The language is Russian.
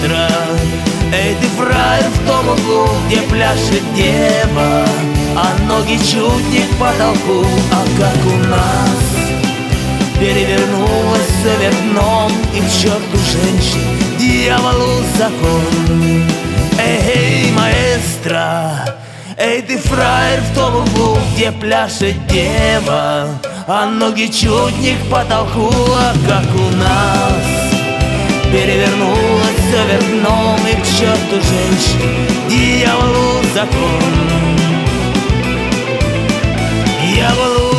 маэстро. Эй, ты фраер в том углу, где пляшет дева, а ноги чуть не к потолку. А как у нас перевернулось все вверх дном, и к черту женщин, дьяволу закон. Эй, маэстро, эй, ты фраер в том углу, где пляшет дева, а ноги чуть не к потолку. А как у нас перевернулось все вверх дном, и к черту женщин, дьяволу закон. Дьяволу